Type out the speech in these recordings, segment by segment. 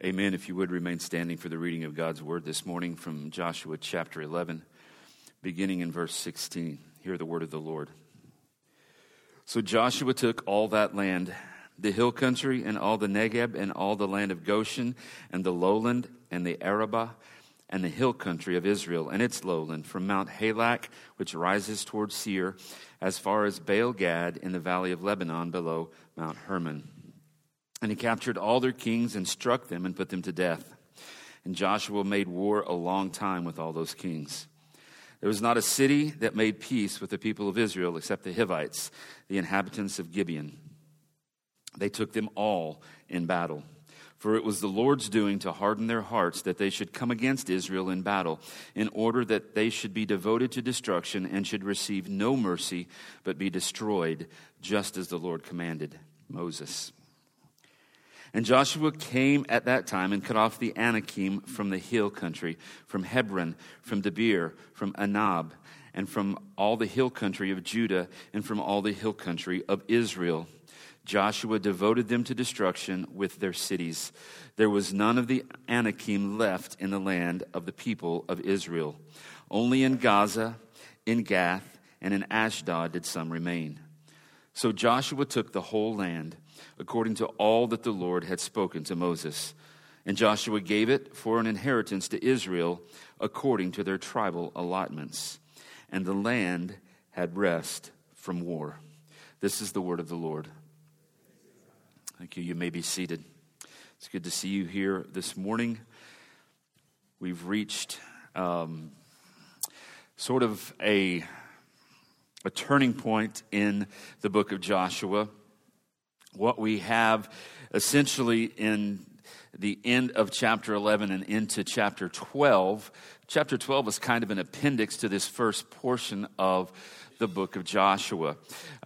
Amen. If you would remain standing for the reading of God's word this morning from Joshua chapter 11, beginning in verse 16. Hear the word of the Lord. So Joshua took all that land, the hill country and all the Negeb and all the land of Goshen and the lowland and the Arabah and the hill country of Israel and its lowland, from Mount Halak, which rises toward Seir, as far as Baal Gad in the valley of Lebanon below Mount Hermon. And he captured all their kings and struck them and put them to death. And Joshua made war a long time with all those kings. There was not a city that made peace with the people of Israel except the Hivites, the inhabitants of Gibeon. They took them all in battle. For it was the Lord's doing to harden their hearts that they should come against Israel in battle, in order that they should be devoted to destruction and should receive no mercy, but be destroyed, just as the Lord commanded Moses. And Joshua came at that time and cut off the Anakim from the hill country, from Hebron, from Debir, from Anab, and from all the hill country of Judah, and from all the hill country of Israel. Joshua devoted them to destruction with their cities. There was none of the Anakim left in the land of the people of Israel. Only in Gaza, in Gath, and in Ashdod did some remain. So Joshua took the whole land, according to all that the Lord had spoken to Moses. And Joshua gave it for an inheritance to Israel, according to their tribal allotments. And the land had rest from war. This is the word of the Lord. Thank you. You may be seated. It's good to see you here this morning. We've reached sort of a turning point in the book of Joshua. What we have essentially in the end of chapter 11 and into chapter 12. Chapter 12 is kind of an appendix to this first portion of the book of Joshua.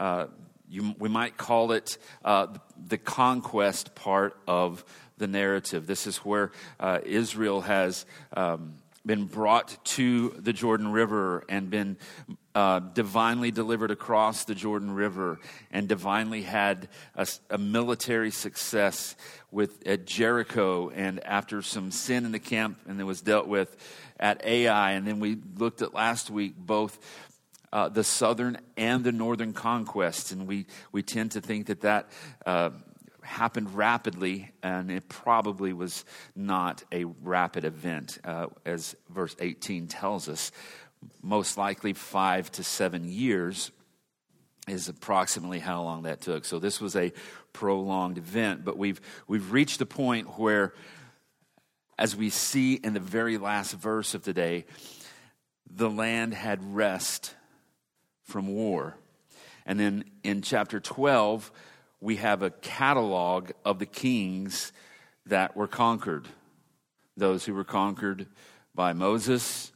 We might call it the conquest part of the narrative. This is where Israel has been brought to the Jordan River and been divinely delivered across the Jordan River and divinely had a military success at Jericho, and after some sin in the camp and it was dealt with at Ai. And then we looked at last week both the southern and the northern conquests, and we tend to think that happened rapidly, and it probably was not a rapid event, as verse 18 tells us. Most likely 5 to 7 years is approximately how long that took. So this was a prolonged event, but we've reached the point where, as we see in the very last verse of today, the land had rest from war. And then in chapter 12, we have a catalog of the kings that were conquered. Those who were conquered by Moses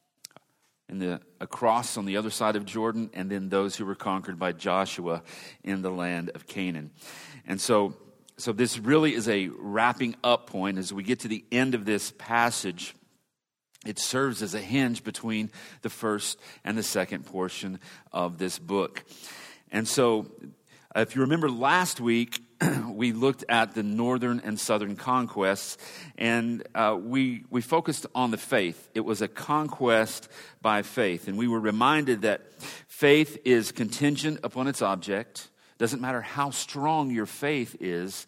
across on the other side of Jordan, and then those who were conquered by Joshua in the land of Canaan. And so this really is a wrapping up point. As we get to the end of this passage, it serves as a hinge between the first and the second portion of this book. And so, if you remember last week, we looked at the northern and southern conquests, and we focused on the faith. It was a conquest by faith, and we were reminded that faith is contingent upon its object. Doesn't matter how strong your faith is,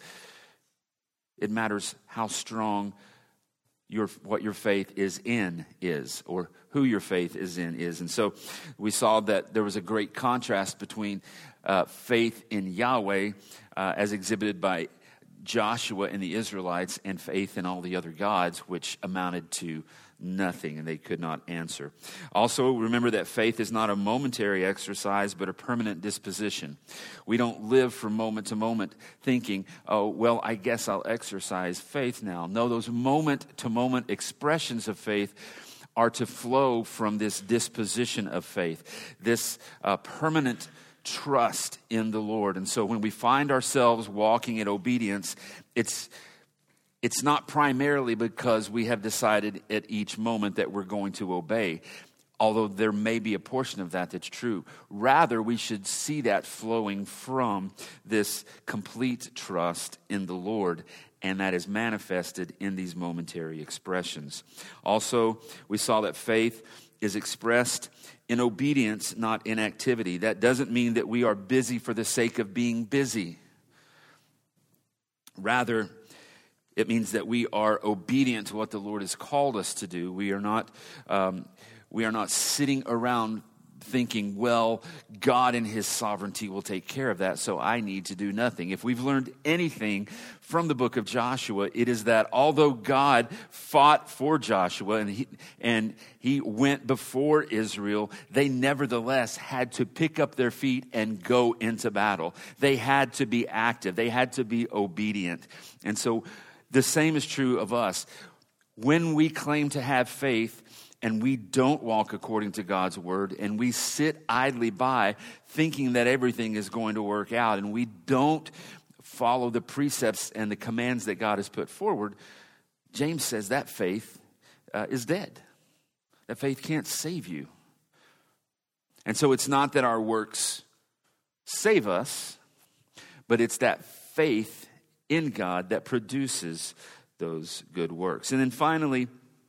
it matters how strong what your faith is in is, or who your faith is in is. And so we saw that there was a great contrast between faith in Yahweh as exhibited by Joshua and the Israelites, and faith in all the other gods, which amounted to nothing, and they could not answer. Also, remember that faith is not a momentary exercise, but a permanent disposition. We don't live from moment to moment thinking, oh, well, I guess I'll exercise faith now. No, those moment-to-moment expressions of faith are to flow from this disposition of faith, this permanent trust in the Lord. And so when we find ourselves walking in obedience, it's not primarily because we have decided at each moment that we're going to obey, although there may be a portion of that that's true. Rather, we should see that flowing from this complete trust in the Lord and that is manifested in these momentary expressions. Also, we saw that faith is expressed in obedience, not in activity. That doesn't mean that we are busy for the sake of being busy. Rather, it means that we are obedient to what the Lord has called us to do. We are not sitting around thinking, well, God in his sovereignty will take care of that, so I need to do nothing. If we've learned anything from the book of Joshua, it is that although God fought for Joshua and he went before Israel, they nevertheless had to pick up their feet and go into battle. They had to be active. They had to be obedient. And so the same is true of us. When we claim to have faith, and we don't walk according to God's word, and we sit idly by thinking that everything is going to work out, and we don't follow the precepts and the commands that God has put forward, James says that faith is dead. That faith can't save you. And so it's not that our works save us, but it's that faith in God that produces those good works. And then finally,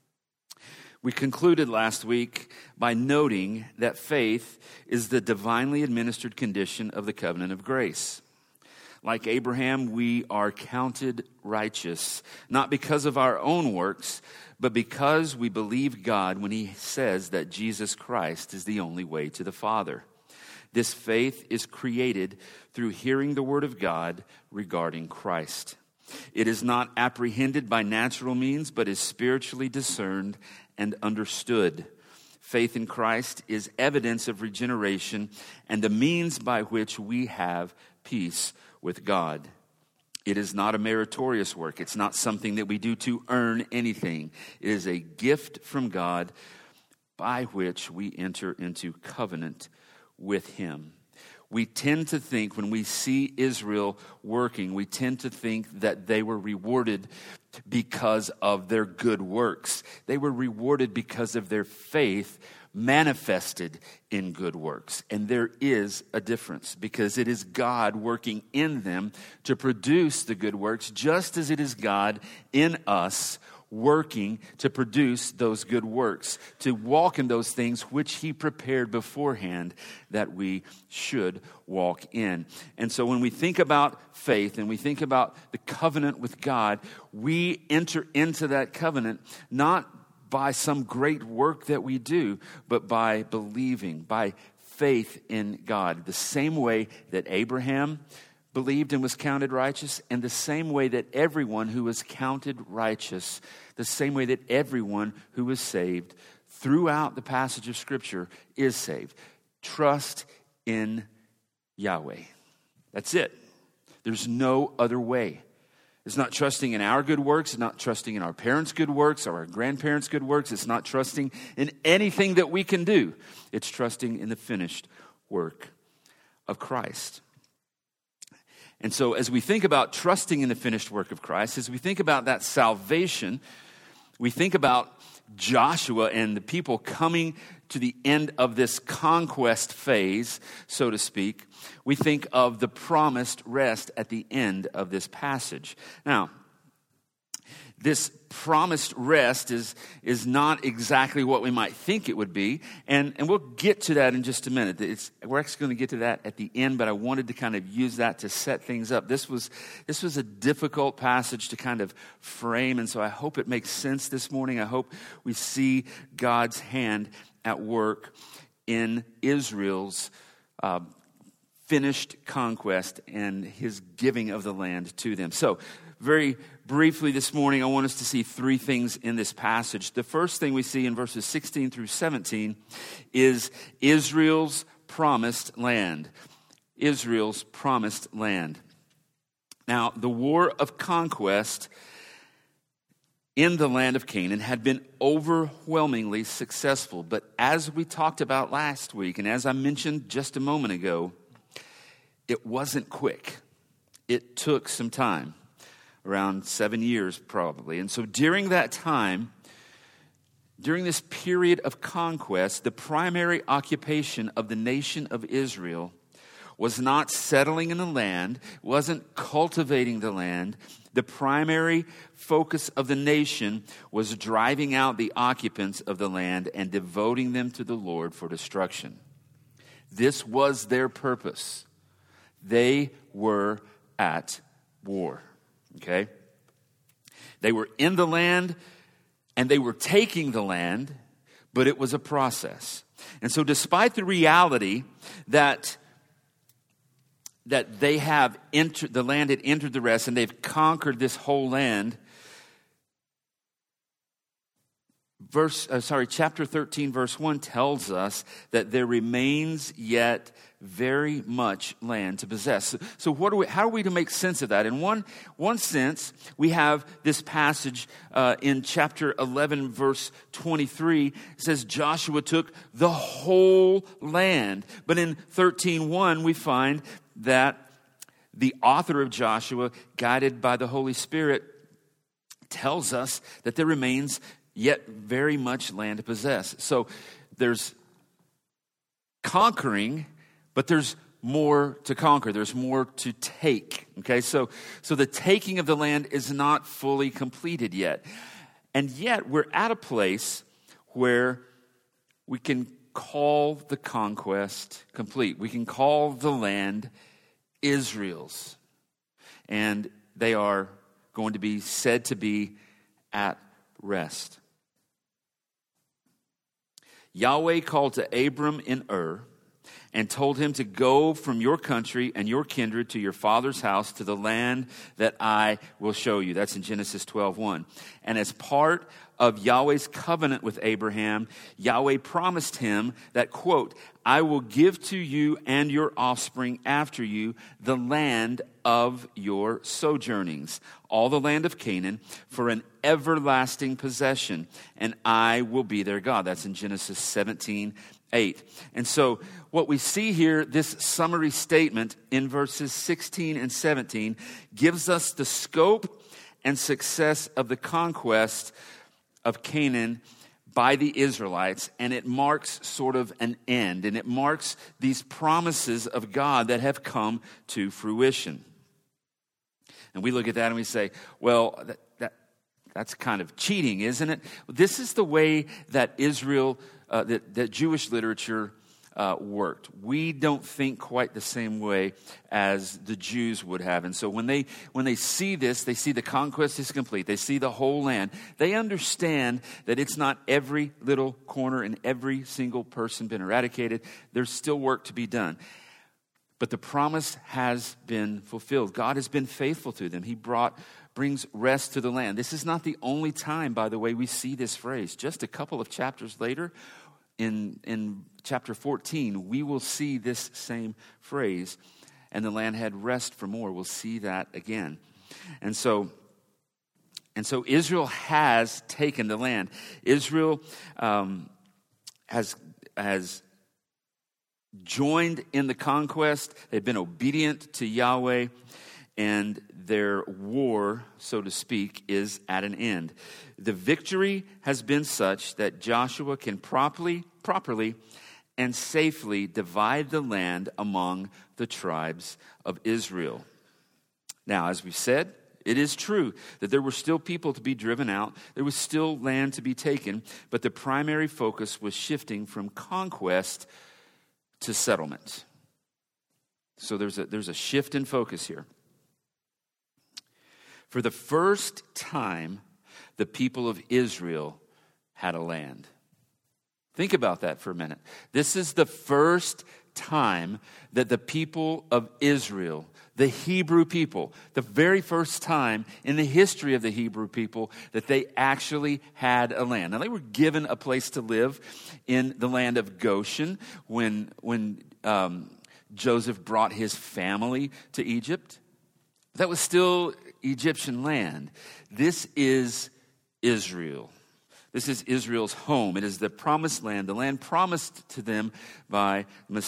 we concluded last week by noting that faith is the divinely administered condition of the covenant of grace. Like Abraham, we are counted righteous, not because of our own works, but because we believe God when he says that Jesus Christ is the only way to the Father. This faith is created through hearing the word of God regarding Christ. It is not apprehended by natural means, but is spiritually discerned and understood. Faith in Christ is evidence of regeneration and the means by which we have peace with God. It is not a meritorious work. It's not something that we do to earn anything. It is a gift from God by which we enter into covenant with him. We tend to think when we see Israel working, we tend to think that they were rewarded because of their good works. They were rewarded because of their faith manifested in good works. And there is a difference because it is God working in them to produce the good works, just as it is God in us working to produce those good works, to walk in those things which he prepared beforehand that we should walk in. And so when we think about faith and we think about the covenant with God, we enter into that covenant not by some great work that we do, but by believing, by faith in God. The same way that Abraham believed and was counted righteous, and the same way that everyone who was counted righteous, the same way that everyone who was saved throughout the passage of Scripture is saved. Trust in Yahweh. That's it. There's no other way. It's not trusting in our good works. It's not trusting in our parents' good works or our grandparents' good works. It's not trusting in anything that we can do. It's trusting in the finished work of Christ. And so as we think about trusting in the finished work of Christ, as we think about that salvation, we think about Joshua and the people coming to the end of this conquest phase, so to speak. We think of the promised rest at the end of this passage. Now, this promised rest is not exactly what we might think it would be, and we'll get to that in just a minute. We're actually going to get to that at the end, but I wanted to kind of use that to set things up. This was a difficult passage to kind of frame, and so I hope it makes sense this morning. I hope we see God's hand at work in Israel's finished conquest and his giving of the land to them. So, very briefly this morning, I want us to see three things in this passage. The first thing we see in verses 16 through 17 is Israel's promised land. Israel's promised land. Now, the war of conquest in the land of Canaan had been overwhelmingly successful. But as we talked about last week, and as I mentioned just a moment ago, it wasn't quick. It took some time. Around 7 years probably. And so during that time, during this period of conquest, the primary occupation of the nation of Israel was not settling in the land, wasn't cultivating the land, The primary focus of the nation was driving out the occupants of the land and devoting them to the Lord for destruction. This was their purpose. They were at war. Okay? They were in the land and they were taking the land, but it was a process. And so despite the reality that they have entered, the land had entered the rest and they've conquered this whole land, chapter 13, verse 1 tells us that there remains yet very much land to possess. So how are we to make sense of that? In one sense, we have this passage in chapter 11, verse 23. It says Joshua took the whole land. But in 13:1, we find that the author of Joshua, guided by the Holy Spirit, tells us that there remains yet very much land to possess. So there's conquering, but there's more to conquer. There's more to take. Okay, so the taking of the land is not fully completed yet. And yet we're at a place where we can call the conquest complete. We can call the land Israel's. And they are going to be said to be at rest. Yahweh called to Abram in Ur and told him to go from your country and your kindred to your father's house to the land that I will show you. That's in Genesis 12:1. And as part of Yahweh's covenant with Abraham, Yahweh promised him that, quote, I will give to you and your offspring after you the land of your sojournings, all the land of Canaan, for an everlasting possession, and I will be their God. That's in Genesis 17:8. And so what we see here, this summary statement in verses 16 and 17, gives us the scope and success of the conquest of Canaan by the Israelites, and it marks sort of an end, and it marks these promises of God that have come to fruition. And we look at that and we say, well, that's kind of cheating, isn't it? This is the way that Israel, that Jewish literature worked. We don't think quite the same way as the Jews would have. And so when they see this, they see the conquest is complete. They see the whole land. They understand that it's not every little corner and every single person been eradicated. There's still work to be done. But the promise has been fulfilled. God has been faithful to them. He brings rest to the land. This is not the only time, by the way, we see this phrase. Just a couple of chapters later, in chapter 14, we will see this same phrase, and the land had rest for more. We'll see that again. And so Israel has taken the land. Israel has joined in the conquest. They've been obedient to Yahweh, and their war, so to speak, is at an end. The victory has been such that Joshua can properly and safely divide the land among the tribes of Israel. Now, as we said, it is true that there were still people to be driven out. There was still land to be taken, but the primary focus was shifting from conquest to settlement. So there's a shift in focus here. For the first time, the people of Israel had a land. Think about that for a minute. This is the first time that the people of Israel, the Hebrew people, the very first time in the history of the Hebrew people that they actually had a land. Now, they were given a place to live in the land of Goshen when Joseph brought his family to Egypt. That was still Egyptian land. This is Israel. This is Israel's home. It is the promised land, the land promised to them by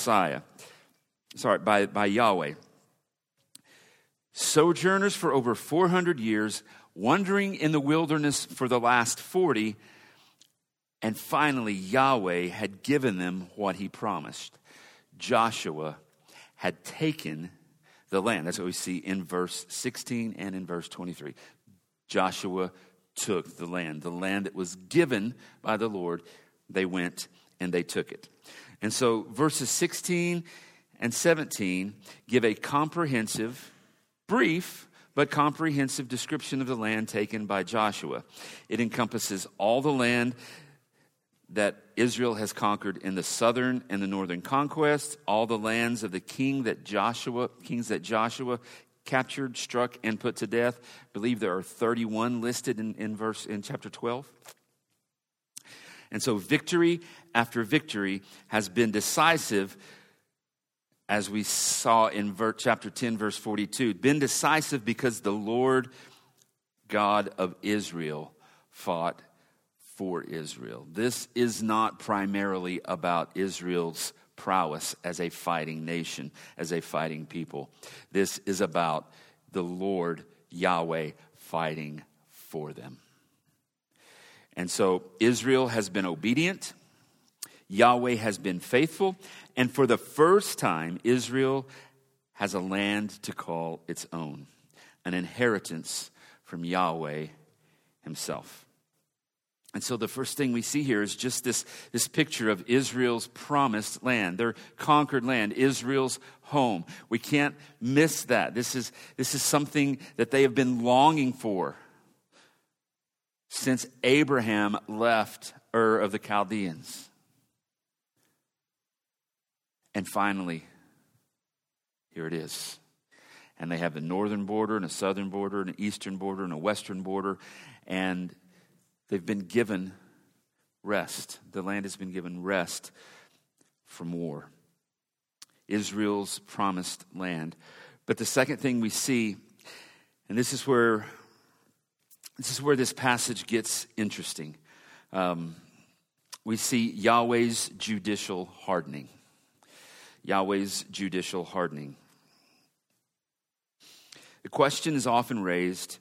by Yahweh. Sojourners for over 400 years, wandering in the wilderness for the last 40, and finally Yahweh had given them what he promised. Joshua had taken the land. That's what we see in verse 16 and in verse 23. Joshua took the land that was given by the Lord. They went and they took it. And so verses 16 and 17 give a comprehensive, brief, but comprehensive description of the land taken by Joshua. It encompasses all the land that Israel has conquered in the southern and the northern conquests, all the lands of the kings that Joshua captured, struck, and put to death. I believe there are 31 listed in chapter 12. And so victory after victory has been decisive, as we saw in chapter 10, verse 42. Been decisive because the Lord God of Israel fought for Israel. This is not primarily about Israel's prowess as a fighting nation, as a fighting people. This is about the Lord Yahweh fighting for them. And so Israel has been obedient. Yahweh has been faithful. And for the first time, Israel has a land to call its own, an inheritance from Yahweh himself. And so the first thing we see here is just this picture of Israel's promised land, their conquered land, Israel's home. We can't miss that. This is something that they have been longing for since Abraham left Ur of the Chaldeans. And finally, here it is. And they have a northern border and a southern border and an eastern border and a western border. And they've been given rest. The land has been given rest from war. Israel's promised land. But the second thing we see, and this is where this passage gets interesting. We see Yahweh's judicial hardening. Yahweh's judicial hardening. The question is often raised,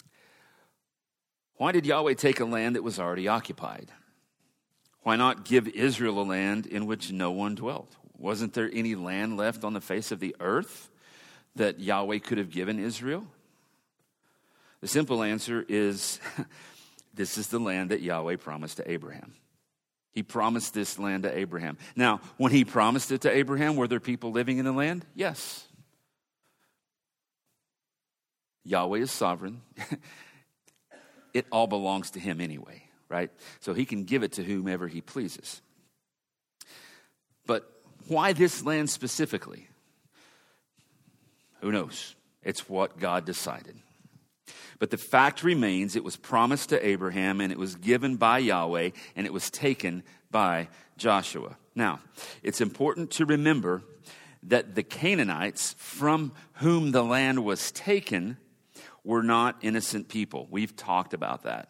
why did Yahweh take a land that was already occupied? Why not give Israel a land in which no one dwelt? Wasn't there any land left on the face of the earth that Yahweh could have given Israel? The simple answer is, this is the land that Yahweh promised to Abraham. He promised this land to Abraham. Now, when he promised it to Abraham, were there people living in the land? Yes. Yahweh is sovereign. It all belongs to him anyway, right? So he can give it to whomever he pleases. But why this land specifically? Who knows? It's what God decided. But the fact remains, it was promised to Abraham, and it was given by Yahweh, and it was taken by Joshua. Now, it's important to remember that the Canaanites, from whom the land was taken, were not innocent people. We've talked about that.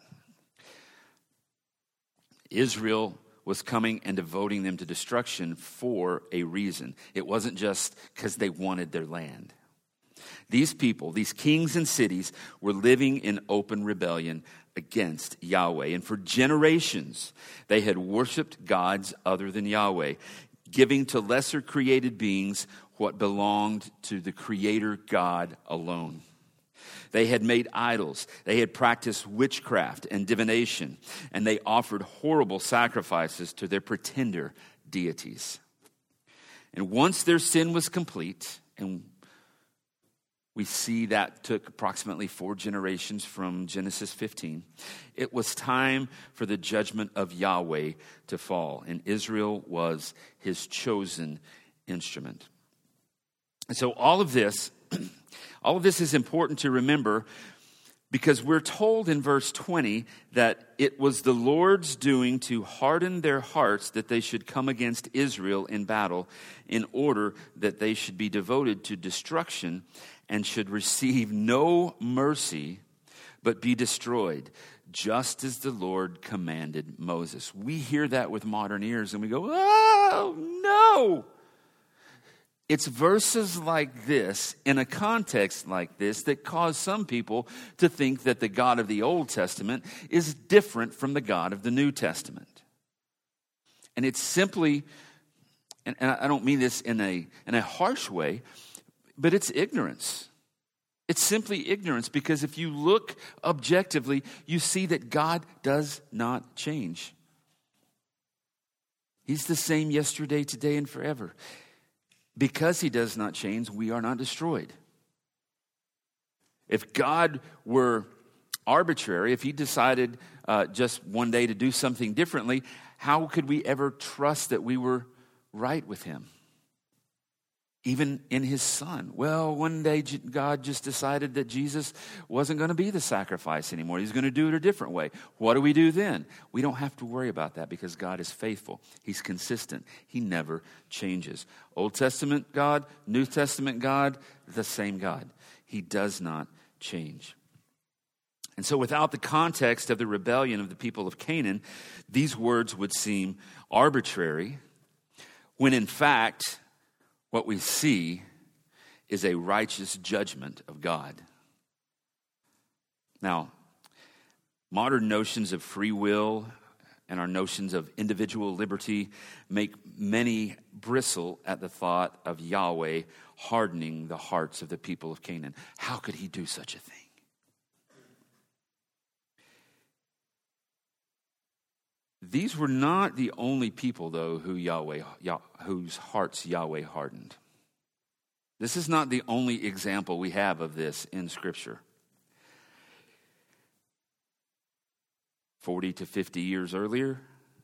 Israel was coming and devoting them to destruction for a reason. It wasn't just because they wanted their land. These people, these kings and cities, were living in open rebellion against Yahweh. And for generations, they had worshiped gods other than Yahweh, giving to lesser created beings what belonged to the Creator God alone. They had made idols. They had practiced witchcraft and divination, and they offered horrible sacrifices to their pretender deities. And once their sin was complete, and we see that took approximately 4 generations from Genesis 15. It was time for the judgment of Yahweh to fall, and Israel was his chosen instrument. And so all of this is important to remember, because we're told in verse 20 that it was the Lord's doing to harden their hearts that they should come against Israel in battle, in order that they should be devoted to destruction and should receive no mercy, but be destroyed, just as the Lord commanded Moses. We hear that with modern ears and we go, oh, no! It's verses like this, in a context like this, that cause some people to think that the God of the Old Testament is different from the God of the New Testament. And it's simply, and I don't mean this in a harsh way, But it's ignorance. It's simply ignorance, because if you look objectively, you see that God does not change. He's the same yesterday, today, and forever. Because he does not change, we are not destroyed. If God were arbitrary, if he decided just one day to do something differently, how could we ever trust that we were right with him? Even in his son. Well, one day God just decided that Jesus wasn't going to be the sacrifice anymore. He's going to do it a different way. What do we do then? We don't have to worry about that, because God is faithful. He's consistent. He never changes. Old Testament God, New Testament God, the same God. He does not change. And so without the context of the rebellion of the people of Canaan, these words would seem arbitrary, when in fact, what we see is a righteous judgment of God. Now, modern notions of free will and our notions of individual liberty make many bristle at the thought of Yahweh hardening the hearts of the people of Canaan. How could he do such a thing? These were not the only people, though, whose hearts Yahweh hardened. This is not the only example we have of this in Scripture. 40 to 50 years earlier,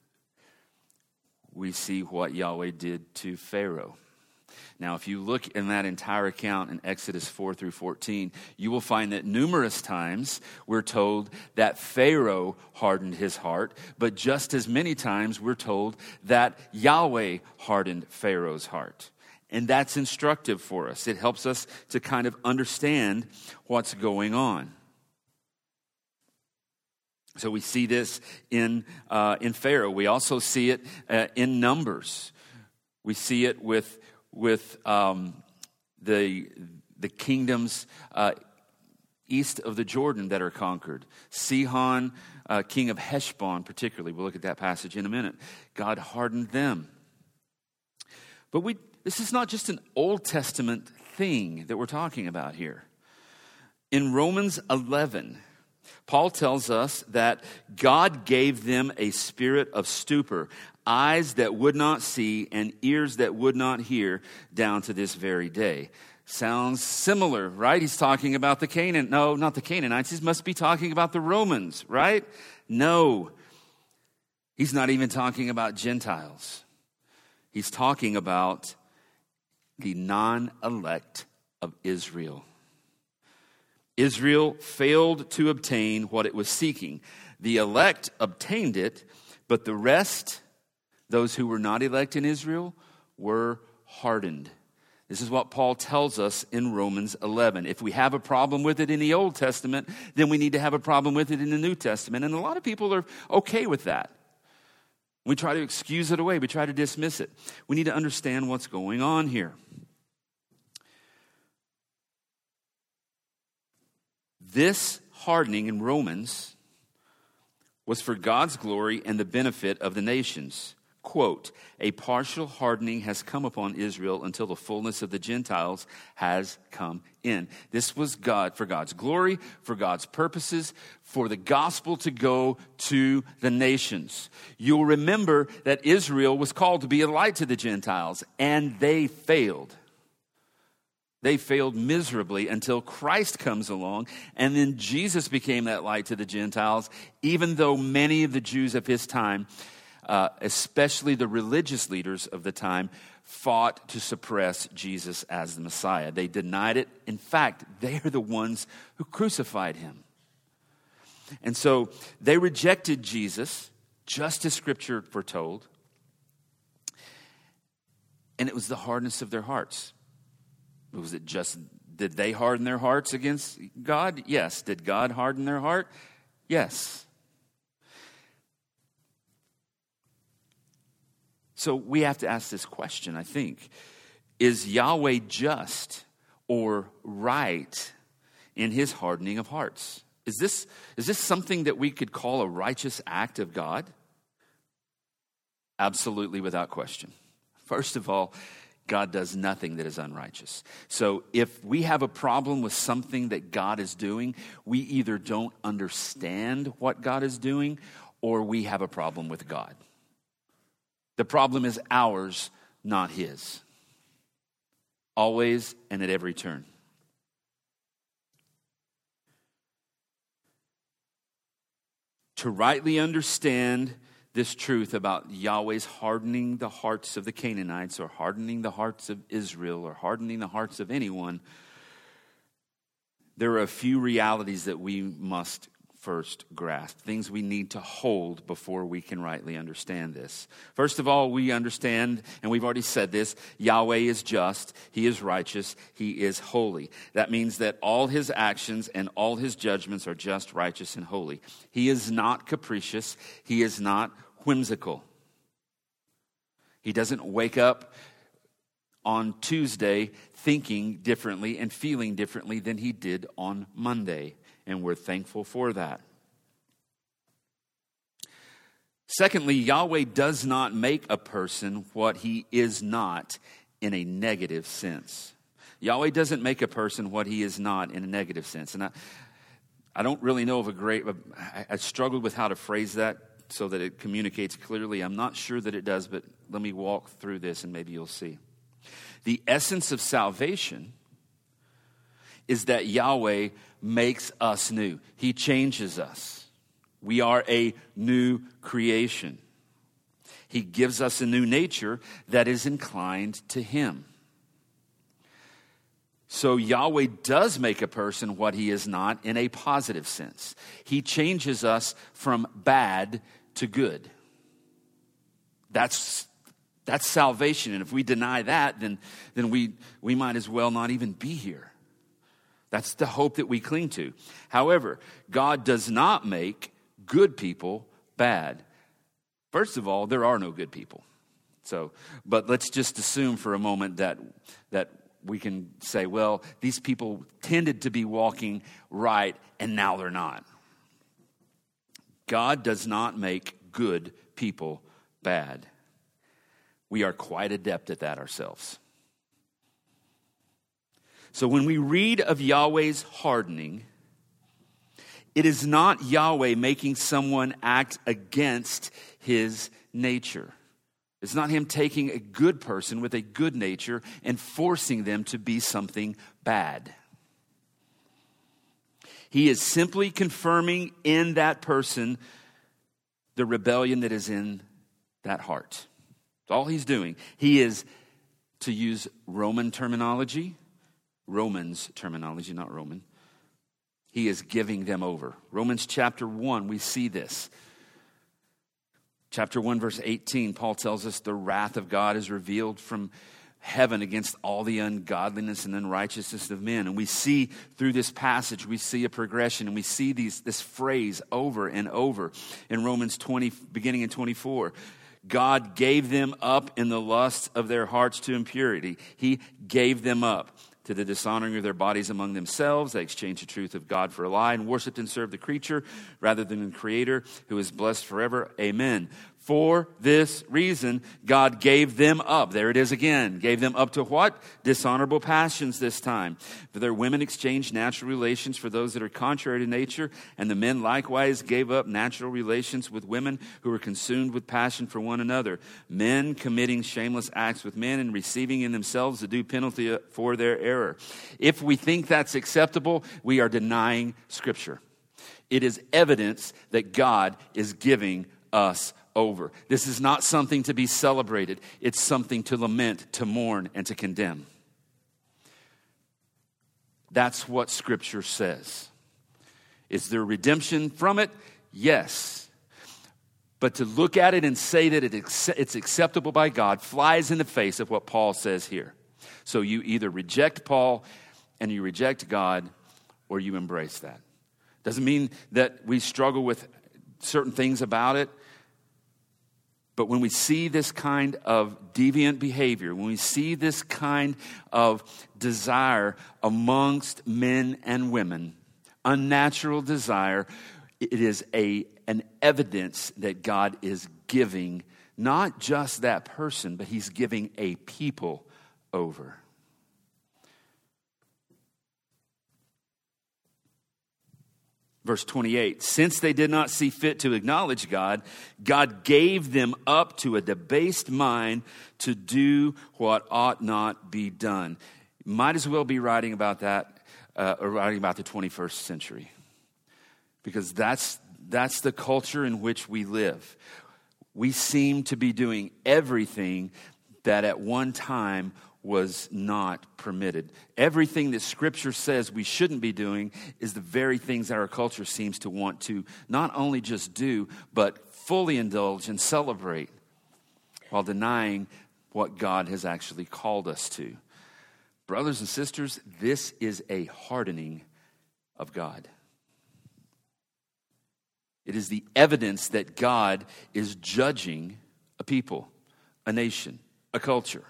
we see what Yahweh did to Pharaoh. Now, if you look in that entire account in Exodus 4 through 14, you will find that numerous times we're told that Pharaoh hardened his heart, but just as many times we're told that Yahweh hardened Pharaoh's heart. And that's instructive for us. It helps us to kind of understand what's going on. So we see this in Pharaoh. We also see it in Numbers. We see it with the kingdoms east of the Jordan that are conquered. Sihon, king of Heshbon particularly. We'll look at that passage in a minute. God hardened them. But this is not just an Old Testament thing that we're talking about here. In Romans 11, Paul tells us that God gave them a spirit of stupor, eyes that would not see and ears that would not hear, down to this very day. Sounds similar, right? He's talking about No, not the Canaanites. He must be talking about the Romans, right? No. He's not even talking about Gentiles. He's talking about the non-elect of Israel. Israel failed to obtain what it was seeking. The elect obtained it, but the rest, those who were not elect in Israel, were hardened. This is what Paul tells us in Romans 11. If we have a problem with it in the Old Testament, then we need to have a problem with it in the New Testament. And a lot of people are okay with that. We try to excuse it away. We try to dismiss it. We need to understand what's going on here. This hardening in Romans was for God's glory and the benefit of the nations. Quote, a partial hardening has come upon Israel until the fullness of the Gentiles has come in. This was for God's glory, for God's purposes, for the gospel to go to the nations. You'll remember that Israel was called to be a light to the Gentiles, and they failed. They failed miserably until Christ comes along, and then Jesus became that light to the Gentiles, even though many of the Jews of his time, especially the religious leaders of the time, fought to suppress Jesus as the Messiah. They denied it. In fact, they are the ones who crucified him. And so they rejected Jesus, just as Scripture foretold, and it was the hardness of their hearts. Was it just, did they harden their hearts against God? Yes. Did God harden their heart? Yes. So we have to ask this question, I think. Is Yahweh just or right in his hardening of hearts? Is this something that we could call a righteous act of God? Absolutely, without question. First of all, God does nothing that is unrighteous. So if we have a problem with something that God is doing, we either don't understand what God is doing or we have a problem with God. The problem is ours, not his. Always and at every turn. To rightly understand this truth about Yahweh's hardening the hearts of the Canaanites, or hardening the hearts of Israel, or hardening the hearts of anyone, there are a few realities that we must first grasp, things we need to hold before we can rightly understand this. First of all, we understand, and we've already said this, Yahweh is just, he is righteous, he is holy. That means that all his actions and all his judgments are just, righteous, and holy. He is not capricious, he is not whimsical. He doesn't wake up on Tuesday thinking differently and feeling differently than he did on Monday. And we're thankful for that. Secondly, Yahweh does not make a person what he is not in a negative sense. Yahweh doesn't make a person what he is not in a negative sense. And I don't really know of I struggled with how to phrase that so that it communicates clearly. I'm not sure that it does, but let me walk through this and maybe you'll see. The essence of salvation is that Yahweh makes us new. He changes us. We are a new creation. He gives us a new nature that is inclined to him. So Yahweh does make a person what he is not in a positive sense. He changes us from bad to good. That's salvation. And if we deny that, then we might as well not even be here. That's the hope that we cling to. However, God does not make good people bad. First of all, there are no good people. But let's just assume for a moment that we can say, well, these people tended to be walking right and now they're not. God does not make good people bad. We are quite adept at that ourselves. So when we read of Yahweh's hardening, it is not Yahweh making someone act against his nature. It's not him taking a good person with a good nature and forcing them to be something bad. He is simply confirming in that person the rebellion that is in that heart. That's all he's doing. He is, to use Romans terminology, not Roman. He is giving them over. Romans chapter 1, we see this. Chapter 1, verse 18, Paul tells us the wrath of God is revealed from heaven against all the ungodliness and unrighteousness of men. And we see through this passage, we see a progression, and we see this phrase over and over in Romans 20, beginning in 24. God gave them up in the lust of their hearts to impurity. He gave them up to the dishonoring of their bodies among themselves. They exchanged the truth of God for a lie and worshiped and served the creature rather than the Creator, who is blessed forever. Amen. For this reason, God gave them up. There it is again. Gave them up to what? Dishonorable passions this time. For their women exchanged natural relations for those that are contrary to nature, and the men likewise gave up natural relations with women who were consumed with passion for one another. Men committing shameless acts with men and receiving in themselves the due penalty for their error. If we think that's acceptable, we are denying Scripture. It is evidence that God is giving us over. This is not something to be celebrated. It's something to lament, to mourn, and to condemn. That's what Scripture says. Is there redemption from it? Yes. But to look at it and say that it's acceptable by God flies in the face of what Paul says here. So you either reject Paul and you reject God, or you embrace that. Doesn't mean that we struggle with certain things about it. But when we see this kind of deviant behavior, when we see this kind of desire amongst men and women, unnatural desire, it is an evidence that God is giving not just that person, but he's giving a people over. Verse 28, since they did not see fit to acknowledge God, God gave them up to a debased mind to do what ought not be done. Might as well be writing about that, or writing about the 21st century. Because that's the culture in which we live. We seem to be doing everything that at one time was not permitted. Everything that Scripture says we shouldn't be doing is the very things that our culture seems to want to not only just do, but fully indulge and celebrate while denying what God has actually called us to. Brothers and sisters, this is a hardening of God. It is the evidence that God is judging a people, a nation, a culture.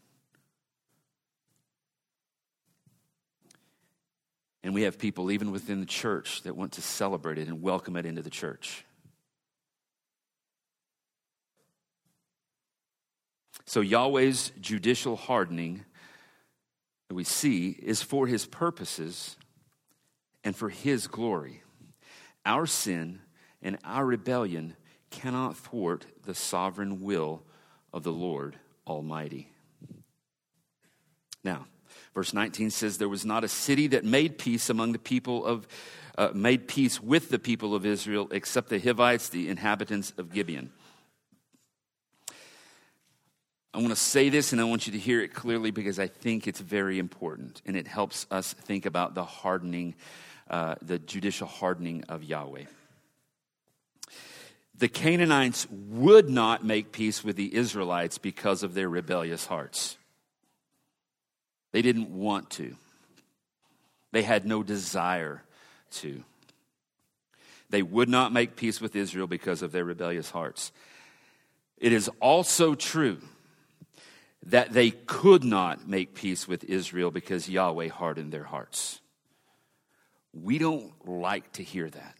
And we have people even within the church that want to celebrate it and welcome it into the church. So Yahweh's judicial hardening that we see is for his purposes and for his glory. Our sin and our rebellion cannot thwart the sovereign will of the Lord Almighty. Now, verse 19 says, there was not a city that made peace among the people of, made peace with the people of Israel, except the Hivites, the inhabitants of Gibeon. I want to say this, and I want you to hear it clearly because I think it's very important, and it helps us think about the hardening, the judicial hardening of Yahweh. The Canaanites would not make peace with the Israelites because of their rebellious hearts. They didn't want to. They had no desire to. They would not make peace with Israel because of their rebellious hearts. It is also true that they could not make peace with Israel because Yahweh hardened their hearts. We don't like to hear that.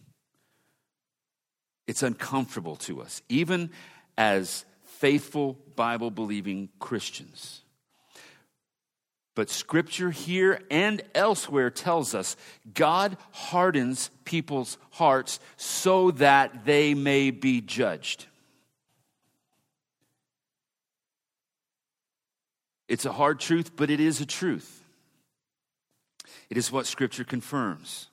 It's uncomfortable to us, even as faithful Bible-believing Christians. But Scripture here and elsewhere tells us God hardens people's hearts so that they may be judged. It's a hard truth, but it is a truth. It is what Scripture confirms.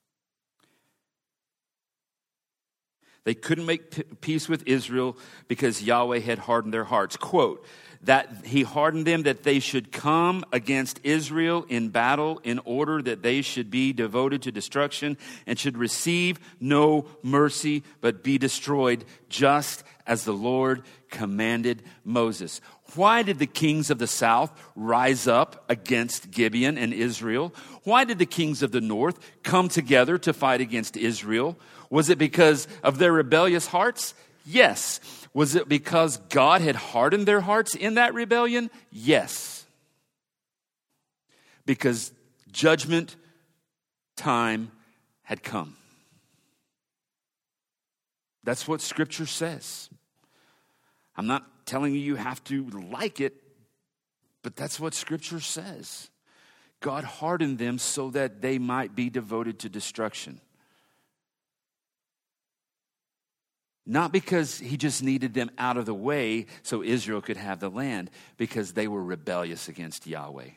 They couldn't make peace with Israel because Yahweh had hardened their hearts. Quote, that he hardened them that they should come against Israel in battle in order that they should be devoted to destruction and should receive no mercy but be destroyed, just as the Lord commanded Moses. Why did the kings of the south rise up against Gibeon and Israel? Why did the kings of the north come together to fight against Israel? Was it because of their rebellious hearts? Yes. Was it because God had hardened their hearts in that rebellion? Yes. Because judgment time had come. That's what Scripture says. I'm not telling you have to like it, but that's what Scripture says. God hardened them so that they might be devoted to destruction. Not because he just needed them out of the way so Israel could have the land, because they were rebellious against Yahweh.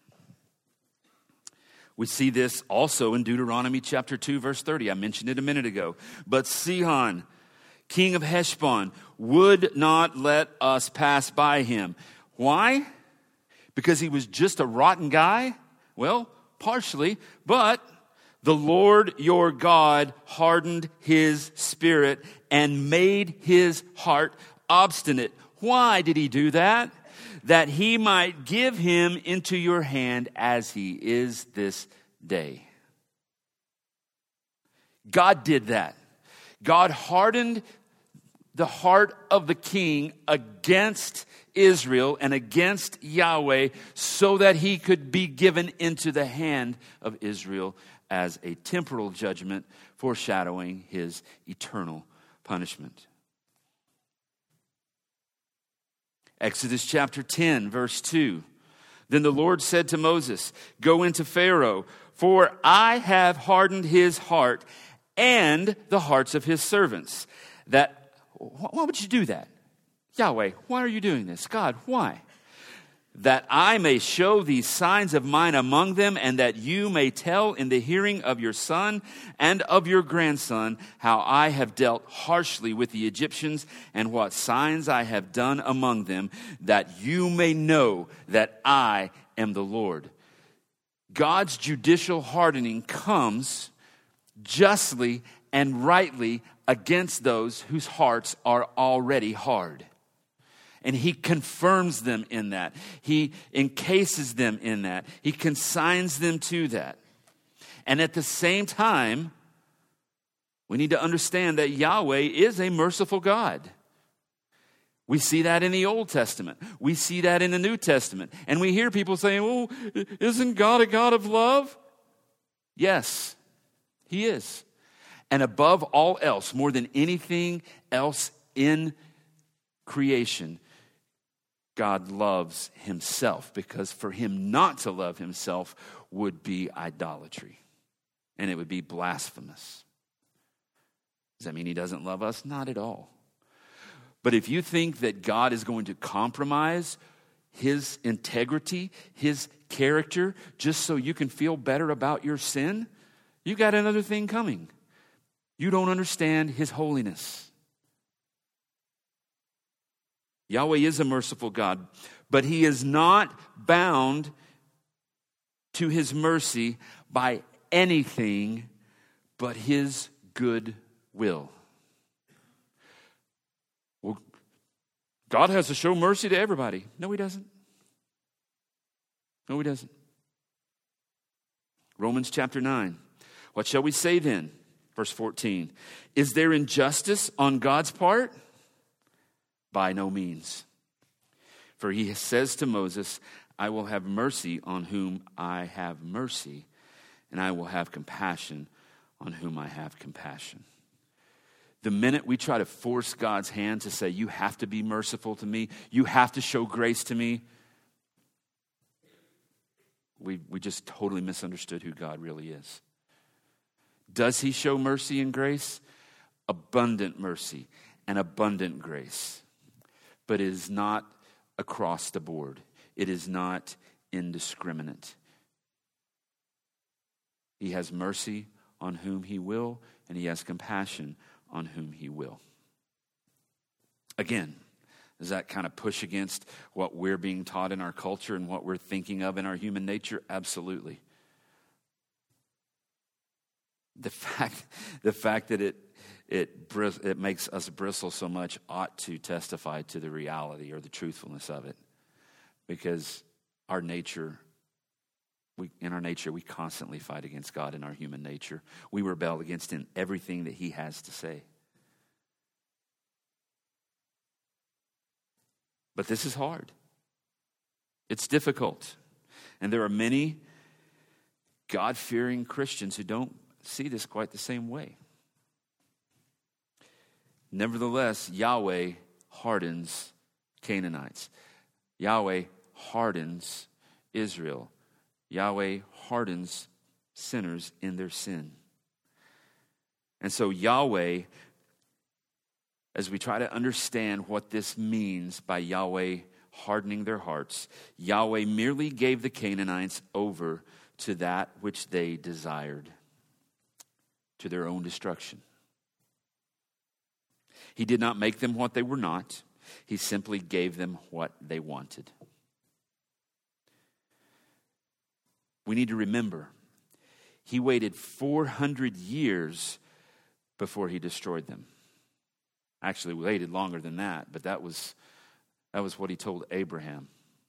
We see this also in Deuteronomy chapter 2, verse 30. I mentioned it a minute ago. But Sihon, king of Heshbon, would not let us pass by him. Why? Because he was just a rotten guy? Well, partially, but the Lord your God hardened his spirit and made his heart obstinate. Why did he do that? That he might give him into your hand as he is this day. God did that. God hardened the heart of the king against Israel and against Yahweh so that he could be given into the hand of Israel as a temporal judgment foreshadowing his eternal punishment. Exodus chapter 10, verse 2. Then the Lord said to Moses, "Go into Pharaoh, for I have hardened his heart and the hearts of his servants." Why would you do that? Yahweh, why are you doing this? God, why? "That I may show these signs of mine among them, and that you may tell in the hearing of your son and of your grandson how I have dealt harshly with the Egyptians and what signs I have done among them, that you may know that I am the Lord." God's judicial hardening comes justly and rightly against those whose hearts are already hard. And he confirms them in that. He encases them in that. He consigns them to that. And at the same time, we need to understand that Yahweh is a merciful God. We see that in the Old Testament. We see that in the New Testament. And we hear people saying, "Oh, isn't God a God of love?" Yes, he is. And above all else, more than anything else in creation, God loves himself, because for him not to love himself would be idolatry, and it would be blasphemous. Does that mean he doesn't love us? Not at all. But if you think that God is going to compromise his integrity, his character, just so you can feel better about your sin, you got another thing coming. You don't understand his holiness. Yahweh is a merciful God, but he is not bound to his mercy by anything but his good will. Well, God has to show mercy to everybody. No, he doesn't. No, he doesn't. Romans chapter 9. What shall we say then? Verse 14. Is there injustice on God's part? By no means. For he says to Moses, "I will have mercy on whom I have mercy, and I will have compassion on whom I have compassion." The minute we try to force God's hand to say, "You have to be merciful to me, you have to show grace to me," we just totally misunderstood who God really is. Does he show mercy and grace? Abundant mercy and abundant grace. But it is not across the board. It is not indiscriminate. He has mercy on whom he will, and he has compassion on whom he will. Again, does that kind of push against what we're being taught in our culture and what we're thinking of in our human nature? Absolutely. The fact that it makes us bristle so much ought to testify to the reality or the truthfulness of it. Because in our nature, we constantly fight against God in our human nature. We rebel against him, everything that he has to say. But this is hard. It's difficult. And there are many God-fearing Christians who don't see this quite the same way. Nevertheless, Yahweh hardens Canaanites. Yahweh hardens Israel. Yahweh hardens sinners in their sin. And so Yahweh, as we try to understand what this means by Yahweh hardening their hearts, Yahweh merely gave the Canaanites over to that which they desired, to their own destruction. He did not make them what they were not. He simply gave them what they wanted. We need to remember, he waited 400 years before he destroyed them. Actually, we waited longer than that, but that was what he told Abraham.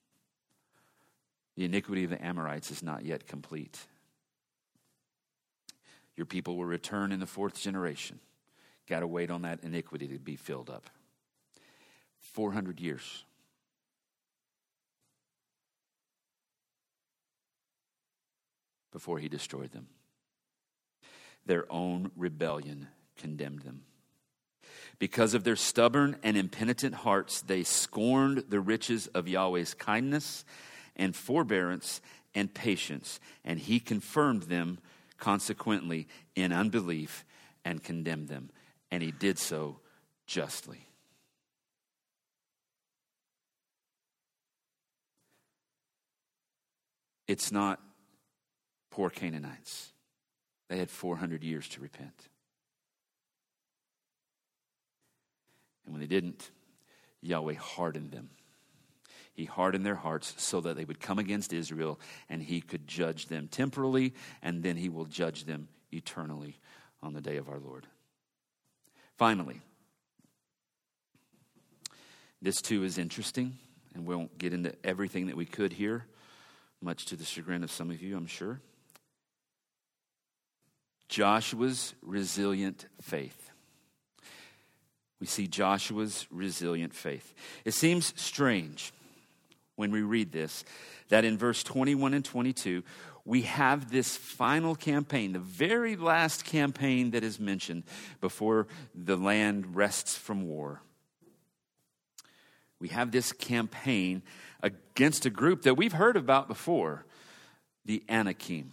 The iniquity of the Amorites is not yet complete. Your people will return in the 4th generation. Got to wait on that iniquity to be filled up. 400 years. Before he destroyed them. Their own rebellion condemned them. Because of their stubborn and impenitent hearts, they scorned the riches of Yahweh's kindness and forbearance and patience, and he confirmed them consequently in unbelief and condemned them, and he did so justly. It's not poor Canaanites. They had 400 years to repent. And when they didn't, Yahweh hardened them. He hardened their hearts so that they would come against Israel and he could judge them temporally, and then he will judge them eternally on the day of our Lord. Finally, this too is interesting, and we won't get into everything that we could here, much to the chagrin of some of you, I'm sure. Joshua's resilient faith. We see Joshua's resilient faith. It seems strange when we read this that in verse 21 and 22, we have this final campaign, the very last campaign that is mentioned before the land rests from war. We have this campaign against a group that we've heard about before, the Anakim.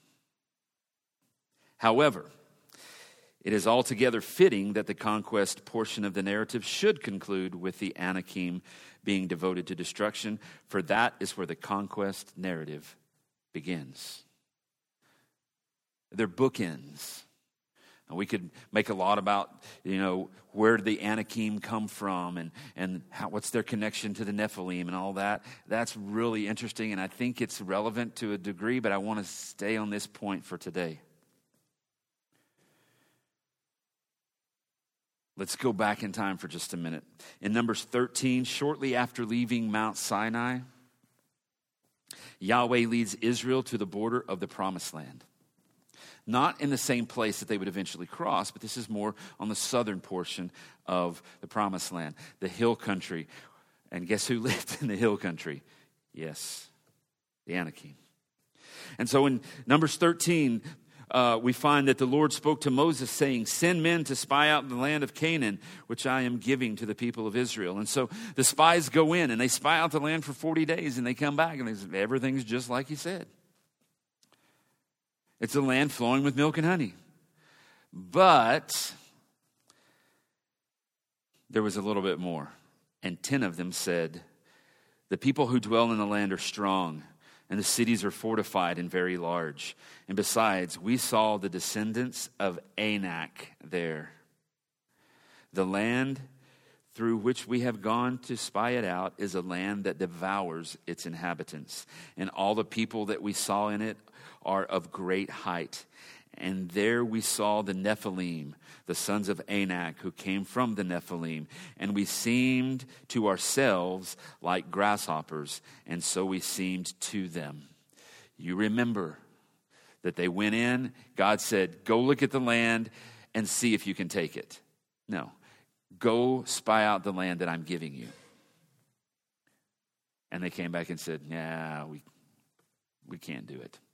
However, it is altogether fitting that the conquest portion of the narrative should conclude with the Anakim being devoted to destruction, for that is where the conquest narrative begins. They're bookends. And we could make a lot about, where did the Anakim come from and what's their connection to the Nephilim and all that. That's really interesting, and I think it's relevant to a degree, but I want to stay on this point for today. Let's go back in time for just a minute. In Numbers 13, shortly after leaving Mount Sinai, Yahweh leads Israel to the border of the Promised Land. Not in the same place that they would eventually cross, but this is more on the southern portion of the Promised Land, the hill country. And guess who lived in the hill country? Yes, the Anakim. And so in Numbers 13, we find that the Lord spoke to Moses saying, "Send men to spy out the land of Canaan, which I am giving to the people of Israel." And so the spies go in and they spy out the land for 40 days and they come back and they say, everything's just like he said. It's a land flowing with milk and honey. But there was a little bit more. And 10 of them said, "The people who dwell in the land are strong, and the cities are fortified and very large. And besides, we saw the descendants of Anak there. The land through which we have gone to spy it out is a land that devours its inhabitants. And all the people that we saw in it are of great height. And there we saw the Nephilim, the sons of Anak, who came from the Nephilim. And we seemed to ourselves like grasshoppers, and so we seemed to them." You remember that they went in. God said, "Go look at the land and see if you can take it." No, go spy out the land that I'm giving you. And they came back and said, "Yeah, we can't do it."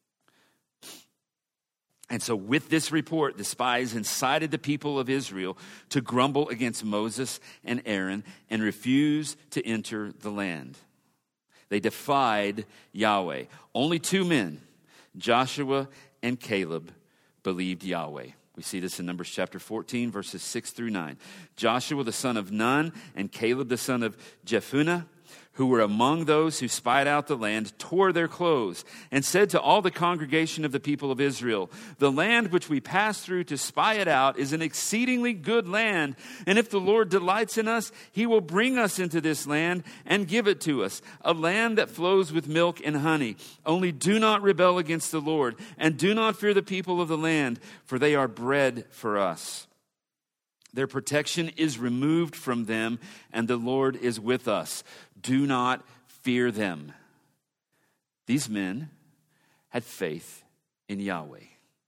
And so with this report, the spies incited the people of Israel to grumble against Moses and Aaron and refuse to enter the land. They defied Yahweh. Only 2 men, Joshua and Caleb, believed Yahweh. We see this in Numbers chapter 14, verses 6 through 9. Joshua the son of Nun and Caleb the son of Jephunneh, who were among those who spied out the land, tore their clothes and said to all the congregation of the people of Israel, "The land which we passed through to spy it out is an exceedingly good land. And if the Lord delights in us, he will bring us into this land and give it to us, a land that flows with milk and honey. Only do not rebel against the Lord, and do not fear the people of the land, for they are bread for us. Their protection is removed from them, and the Lord is with us. Do not fear them." These men had faith in Yahweh.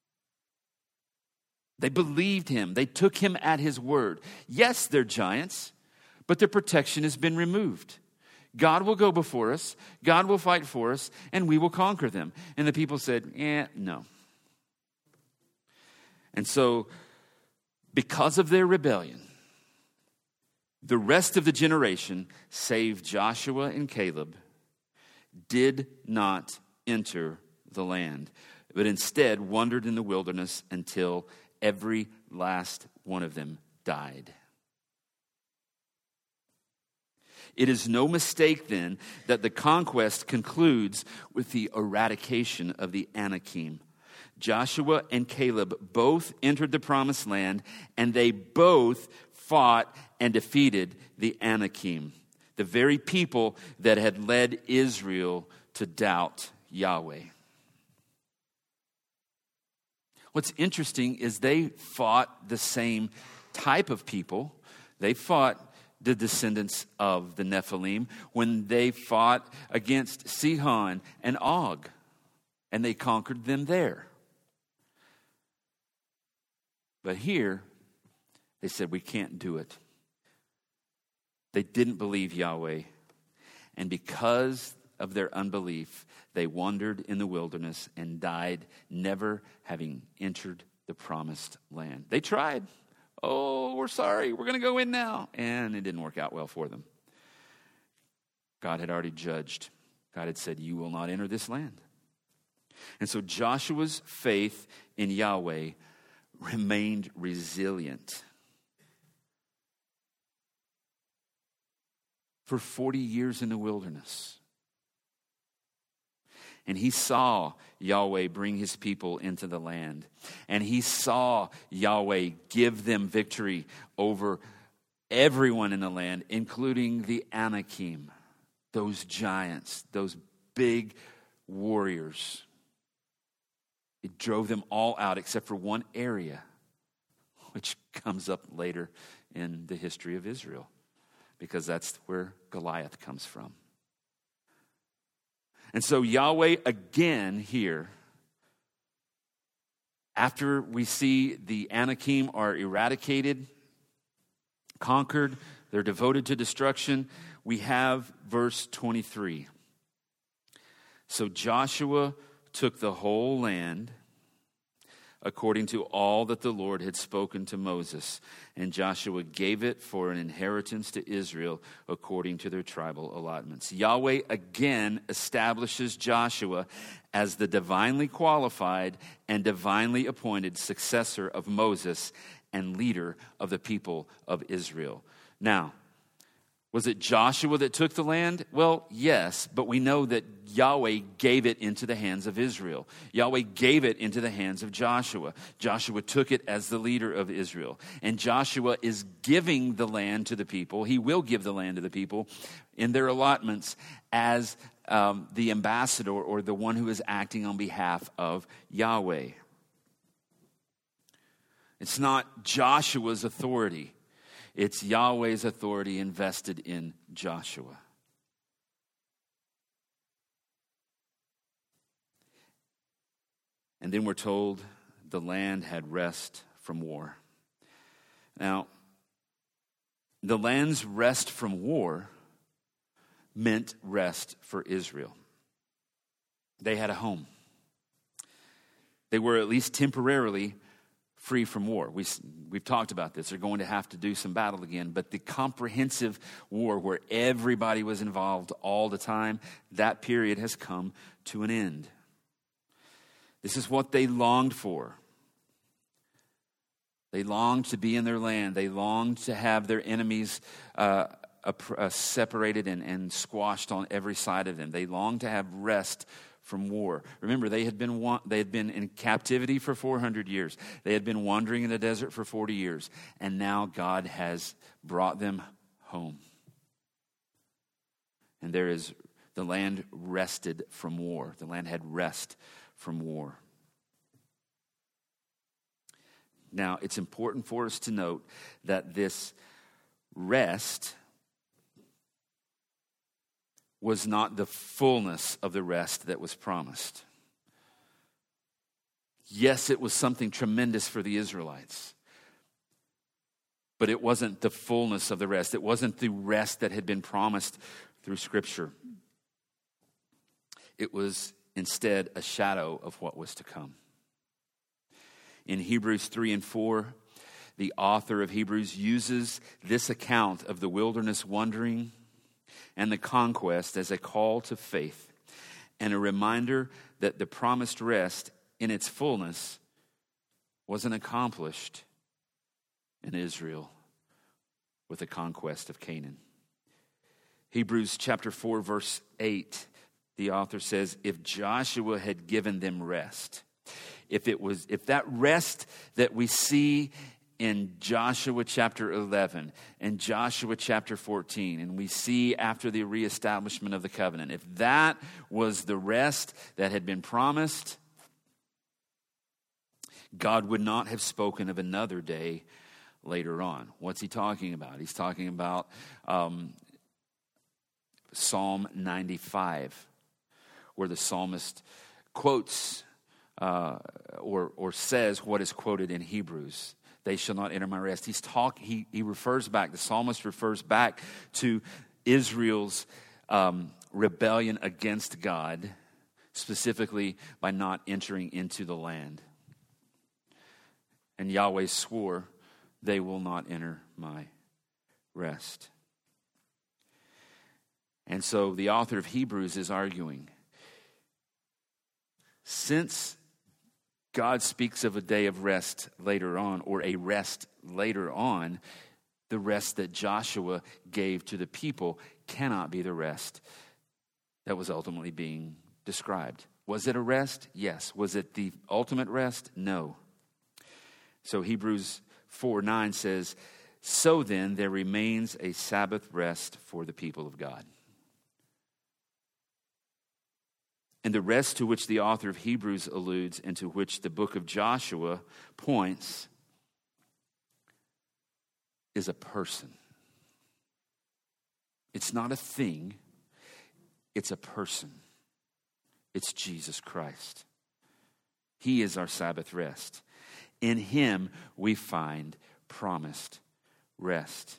They believed him. They took him at his word. Yes, they're giants, but their protection has been removed. God will go before us. God will fight for us, and we will conquer them. And the people said, no. And so, because of their rebellion, the rest of the generation, save Joshua and Caleb, did not enter the land, but instead wandered in the wilderness until every last one of them died. It is no mistake then that the conquest concludes with the eradication of the Anakim. Joshua and Caleb both entered the promised land, and they both fought and defeated the Anakim, the very people that had led Israel to doubt Yahweh. What's interesting is they fought the same type of people. They fought the descendants of the Nephilim when they fought against Sihon and Og, and they conquered them there. But here, they said, we can't do it. They didn't believe Yahweh, and because of their unbelief, they wandered in the wilderness and died, never having entered the promised land. They tried. Oh, we're sorry, we're going to go in now. And it didn't work out well for them. God had already judged. God had said, you will not enter this land. And so Joshua's faith in Yahweh remained resilient. For 40 years in the wilderness. And he saw Yahweh bring his people into the land. And he saw Yahweh give them victory over everyone in the land, including the Anakim, those giants, those big warriors. It drove them all out except for one area, which comes up later in the history of Israel, because that's where Goliath comes from. And so Yahweh again here, after we see the Anakim are eradicated, conquered, they're devoted to destruction, we have verse 23. So Joshua took the whole land according to all that the Lord had spoken to Moses, and Joshua gave it for an inheritance to Israel according to their tribal allotments. Yahweh again establishes Joshua as the divinely qualified and divinely appointed successor of Moses and leader of the people of Israel. Now, was it Joshua that took the land? Well, yes, but we know that Yahweh gave it into the hands of Israel. Yahweh gave it into the hands of Joshua. Joshua took it as the leader of Israel. And Joshua is giving the land to the people. He will give the land to the people in their allotments as the ambassador or the one who is acting on behalf of Yahweh. It's not Joshua's authority. It's Yahweh's authority invested in Joshua. And then we're told the land had rest from war. Now, the land's rest from war meant rest for Israel. They had a home. They were at least temporarily free from war. We've talked about this. They're going to have to do some battle again. But the comprehensive war where everybody was involved all the time, that period has come to an end. This is what they longed for. They longed to be in their land. They longed to have their enemies separated and squashed on every side of them. They longed to have rest from war. Remember, they had been in captivity for 400 years. They had been wandering in the desert for 40 years. And now God has brought them home. And the land rested from war. The land had rest from war. Now, it's important for us to note that this rest was not the fullness of the rest that was promised. Yes, it was something tremendous for the Israelites, but it wasn't the fullness of the rest. It wasn't the rest that had been promised through Scripture. It was instead a shadow of what was to come. In Hebrews 3 and 4, the author of Hebrews uses this account of the wilderness wandering and the conquest as a call to faith. and a reminder that the promised rest in its fullness wasn't accomplished in Israel with the conquest of Canaan. Hebrews chapter 4, verse 8, the author says, if Joshua had given them rest, if that rest that we see in Joshua chapter 11 and Joshua chapter 14, and we see after the reestablishment of the covenant, if that was the rest that had been promised, God would not have spoken of another day later on. What's he talking about? He's talking about Psalm 95, where the psalmist quotes or says what is quoted in Hebrews. They shall not enter my rest. He refers back, the psalmist refers back to Israel's rebellion against God, specifically by not entering into the land. And Yahweh swore, they will not enter my rest. And so the author of Hebrews is arguing, since God speaks of a day of rest later on, or a rest later on, the rest that Joshua gave to the people cannot be the rest that was ultimately being described. Was it a rest? Yes. Was it the ultimate rest? No. So Hebrews 4:9 says, so then there remains a Sabbath rest for the people of God. And the rest to which the author of Hebrews alludes and to which the book of Joshua points is a person. It's not a thing, it's a person. It's Jesus Christ. He is our Sabbath rest. In him we find promised rest.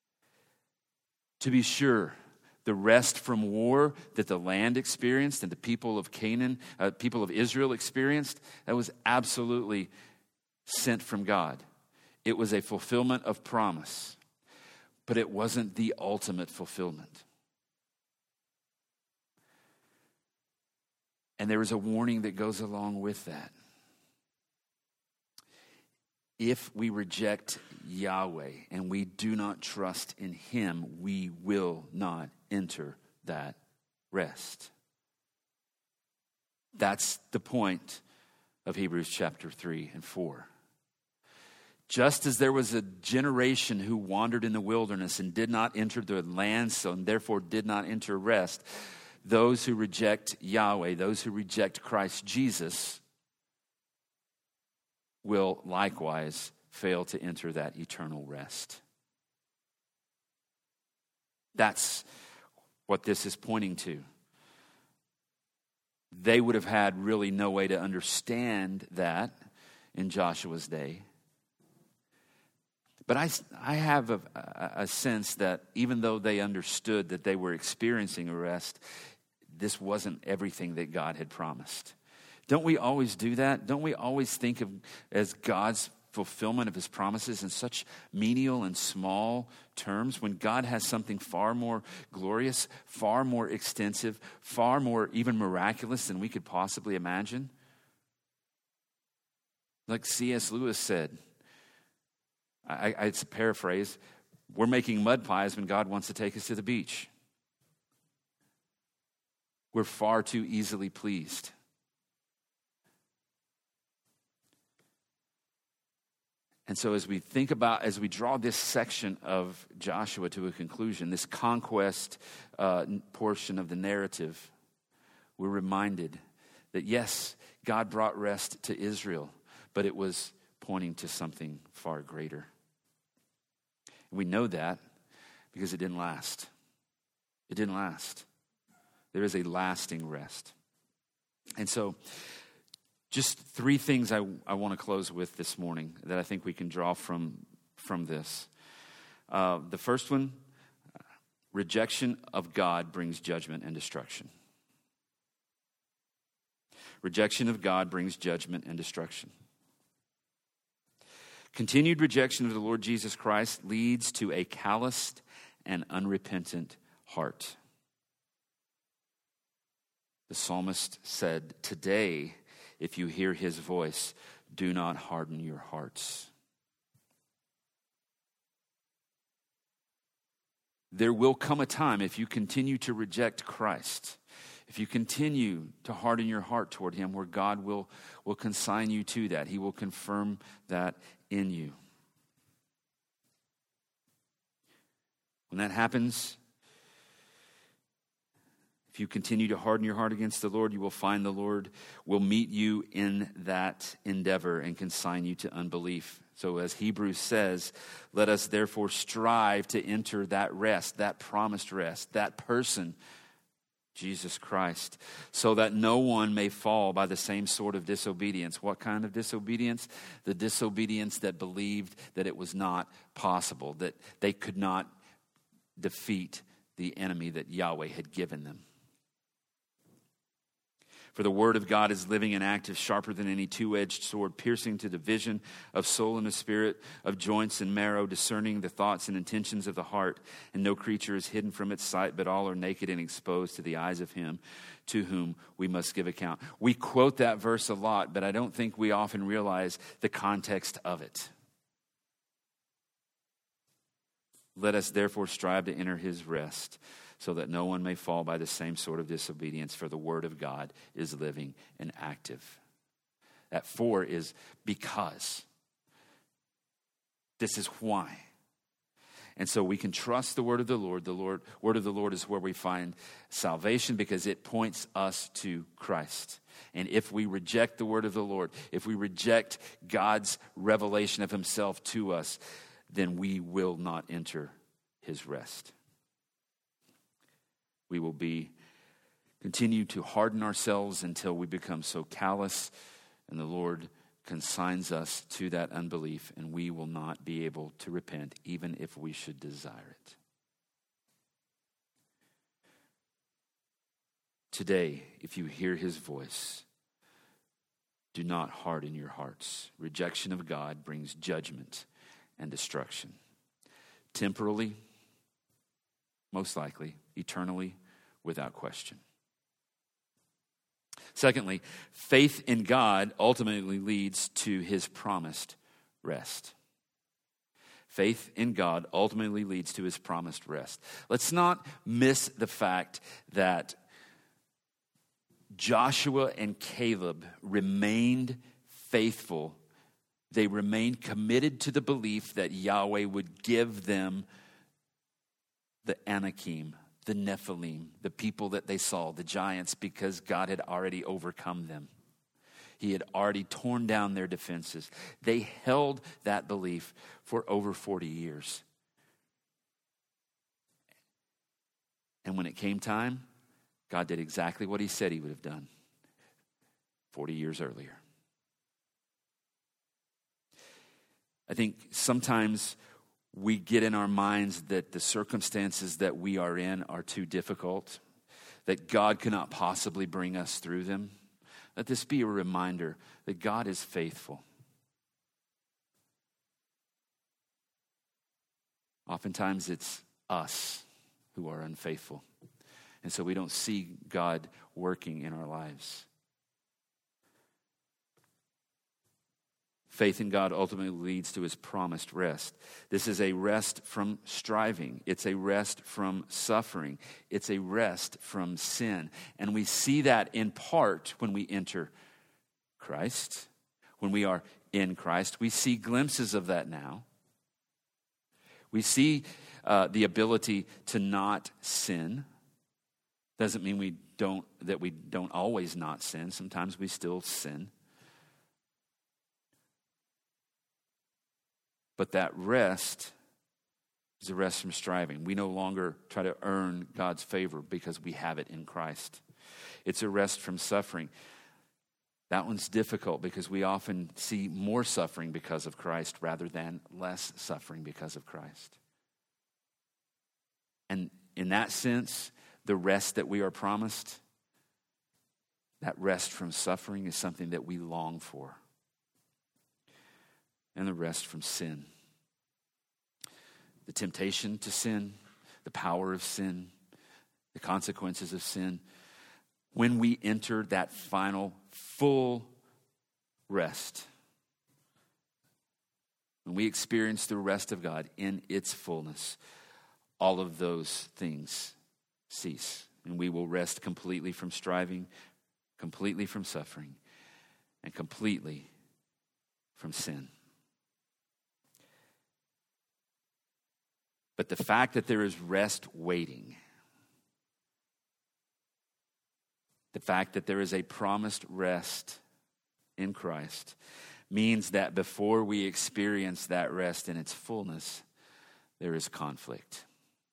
To be sure, the rest from war that the land experienced and the people of Canaan, people of Israel experienced, that was absolutely sent from God. It was a fulfillment of promise, but it wasn't the ultimate fulfillment. And there is a warning that goes along with that. If we reject Yahweh and we do not trust in him, we will not enter that rest. That's the point of Hebrews chapter 3 and 4. Just as there was a generation who wandered in the wilderness and did not enter the land, so and therefore did not enter rest, those who reject Yahweh, those who reject Christ Jesus, will likewise fail to enter that eternal rest. That's what this is pointing to. They would have had really no way to understand that in Joshua's day. But I have a sense that even though they understood that they were experiencing a rest, this wasn't everything that God had promised. Don't we always do that? Don't we always think of as God's fulfillment of his promises in such menial and small terms, when God has something far more glorious, far more extensive, far more even miraculous than we could possibly imagine? Like C.S. Lewis said, it's a paraphrase, we're making mud pies when God wants to take us to the beach. We're far too easily pleased. And so as we draw this section of Joshua to a conclusion, this conquest portion of the narrative, we're reminded that yes, God brought rest to Israel, but it was pointing to something far greater. And we know that because it didn't last. It didn't last. There is a lasting rest. And so just three things I want to close with this morning that I think we can draw from this. The first one, rejection of God brings judgment and destruction. Rejection of God brings judgment and destruction. Continued rejection of the Lord Jesus Christ leads to a calloused and unrepentant heart. The psalmist said, "Today, if you hear his voice, do not harden your hearts." There will come a time, if you continue to reject Christ, if you continue to harden your heart toward him, where God will consign you to that. He will confirm that in you. When that happens, if you continue to harden your heart against the Lord, you will find the Lord will meet you in that endeavor and consign you to unbelief. So as Hebrews says, let us therefore strive to enter that rest, that promised rest, that person, Jesus Christ, so that no one may fall by the same sort of disobedience. What kind of disobedience? The disobedience that believed that it was not possible, that they could not defeat the enemy that Yahweh had given them. For the word of God is living and active, sharper than any two-edged sword, piercing to division of soul and of spirit, of joints and marrow, discerning the thoughts and intentions of the heart. And no creature is hidden from its sight, but all are naked and exposed to the eyes of him to whom we must give account. We quote that verse a lot, but I don't think we often realize the context of it. Let us therefore strive to enter his rest, so that no one may fall by the same sort of disobedience, for the word of God is living and active. That for is because. This is why. And so we can trust the word of the Lord. The word of the Lord is where we find salvation, because it points us to Christ. And if we reject the word of the Lord, if we reject God's revelation of himself to us, then we will not enter his rest. We will continue to harden ourselves until we become so callous, and the Lord consigns us to that unbelief, and we will not be able to repent, even if we should desire it. Today, if you hear his voice, do not harden your hearts. Rejection of God brings judgment and destruction. Temporally, most likely, eternally, without question. Secondly, faith in God ultimately leads to his promised rest. Faith in God ultimately leads to his promised rest. Let's not miss the fact that Joshua and Caleb remained faithful. They remained committed to the belief that Yahweh would give them the Anakim, the Nephilim, the people that they saw, the giants, because God had already overcome them. He had already torn down their defenses. They held that belief for over 40 years. And when it came time, God did exactly what he said he would have done 40 years earlier. I think sometimes we get in our minds that the circumstances that we are in are too difficult, that God cannot possibly bring us through them. Let this be a reminder that God is faithful. Oftentimes it's us who are unfaithful, and so we don't see God working in our lives. Faith in God ultimately leads to his promised rest. This is a rest from striving. It's a rest from suffering. It's a rest from sin. And we see that in part when we enter Christ. When we are in Christ, we see glimpses of that now. We see the ability to not sin. Doesn't mean we don't always not sin. Sometimes we still sin. But that rest is a rest from striving. We no longer try to earn God's favor because we have it in Christ. It's a rest from suffering. That one's difficult because we often see more suffering because of Christ rather than less suffering because of Christ. And in that sense, the rest that we are promised, that rest from suffering, is something that we long for. And the rest from sin. The temptation to sin, the power of sin, the consequences of sin. when we enter that final full rest, when we experience the rest of God in its fullness, all of those things cease. And we will rest completely from striving, completely from suffering, and completely from sin. But the fact that there is rest waiting, the fact that there is a promised rest in Christ, means that before we experience that rest in its fullness, there is conflict.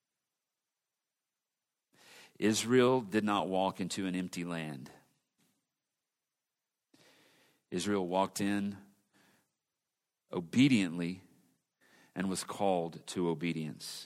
Israel did not walk into an empty land. Israel walked in obediently and was called to obedience.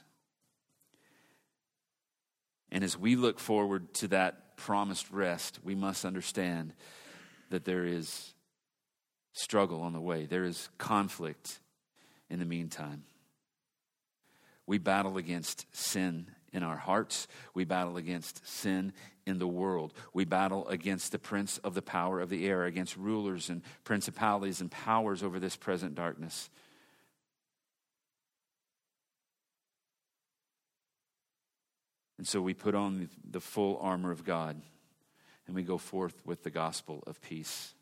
And as we look forward to that promised rest, we must understand that there is struggle on the way. There is conflict in the meantime. We battle against sin in our hearts. We battle against sin in the world. We battle against the prince of the power of the air, against rulers and principalities and powers over this present darkness. And so we put on the full armor of God and we go forth with the gospel of peace.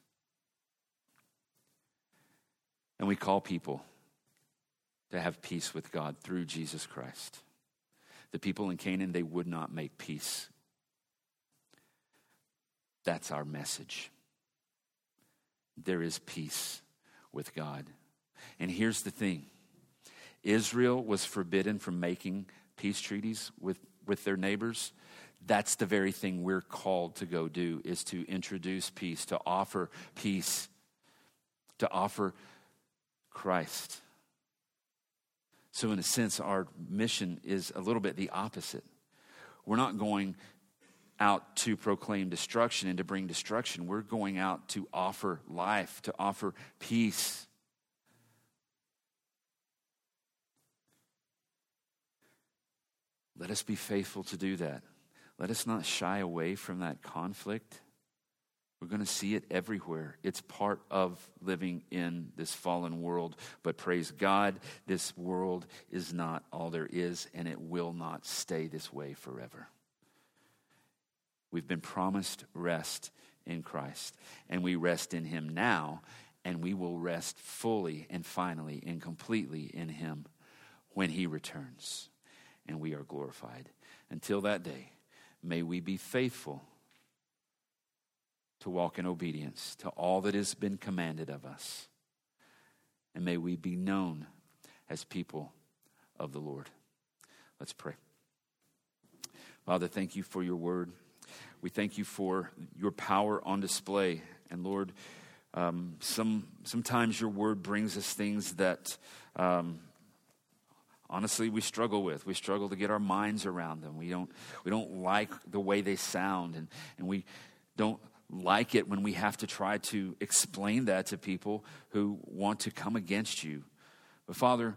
And we call people to have peace with God through Jesus Christ. The people in Canaan, they would not make peace. That's our message. There is peace with God. And here's the thing. Israel was forbidden from making peace treaties with their neighbors. That's the very thing we're called to go do, is to introduce peace, to offer peace, to offer Christ. So in a sense, our mission is a little bit the opposite. We're not going out to proclaim destruction and to bring destruction. We're going out to offer life, to offer peace. Let us be faithful to do that. Let us not shy away from that conflict. We're going to see it everywhere. It's part of living in this fallen world. But praise God, this world is not all there is, and it will not stay this way forever. We've been promised rest in Christ, and we rest in Him now, and we will rest fully and finally and completely in Him when He returns, and we are glorified. Until that day, may we be faithful to walk in obedience to all that has been commanded of us. And may we be known as people of the Lord. Let's pray. Father, thank you for your word. We thank you for your power on display. And Lord, sometimes your word brings us things that honestly we struggle with. We struggle to get our minds around them. We don't like the way they sound, and we don't like it when we have to try to explain that to people who want to come against you. But Father,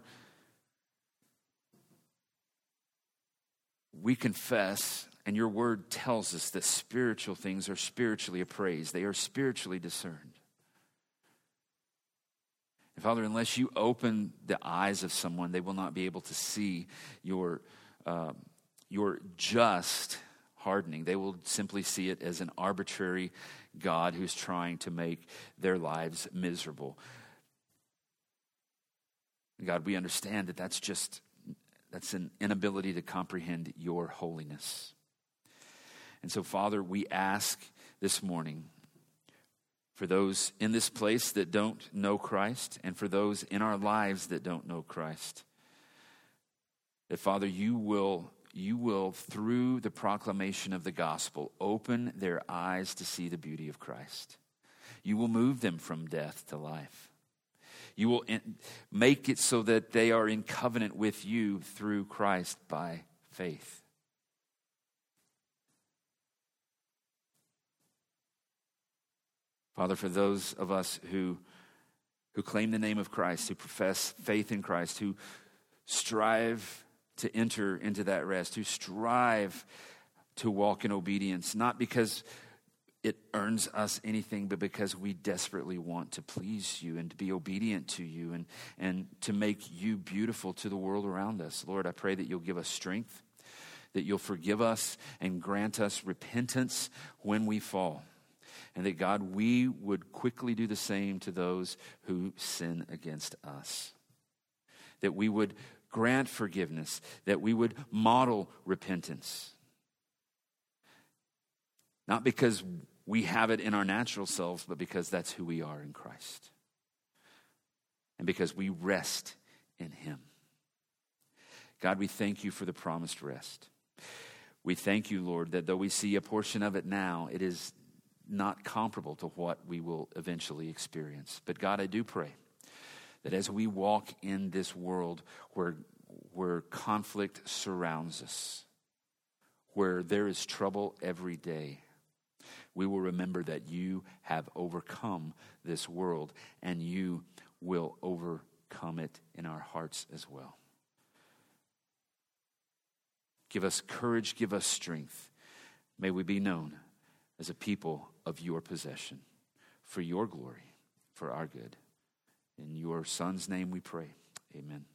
we confess, and your word tells us that spiritual things are spiritually appraised. They are spiritually discerned. And Father, unless you open the eyes of someone, they will not be able to see your just hardening. They will simply see it as an arbitrary God who's trying to make their lives miserable. God, we understand that that's an inability to comprehend your holiness. And so, Father, we ask this morning for those in this place that don't know Christ, and for those in our lives that don't know Christ, that, Father, you will, through the proclamation of the gospel, open their eyes to see the beauty of Christ. You will move them from death to life. You will make it so that they are in covenant with you through Christ by faith. Father, for those of us who claim the name of Christ, who profess faith in Christ, who strive to enter into that rest, who strive to walk in obedience, not because it earns us anything, but because we desperately want to please you and to be obedient to you and to make you beautiful to the world around us. Lord, I pray that you'll give us strength, that you'll forgive us and grant us repentance when we fall. And that, God, we would quickly do the same to those who sin against us. That we would grant forgiveness, that we would model repentance. Not because we have it in our natural selves, but because that's who we are in Christ. And because we rest in him. God, we thank you for the promised rest. We thank you, Lord, that though we see a portion of it now, it is not comparable to what we will eventually experience. But God, I do pray that as we walk in this world where conflict surrounds us, where there is trouble every day, we will remember that you have overcome this world and you will overcome it in our hearts as well. Give us courage, give us strength. May we be known as a people of your possession, for your glory, for our good. In your Son's name we pray. Amen.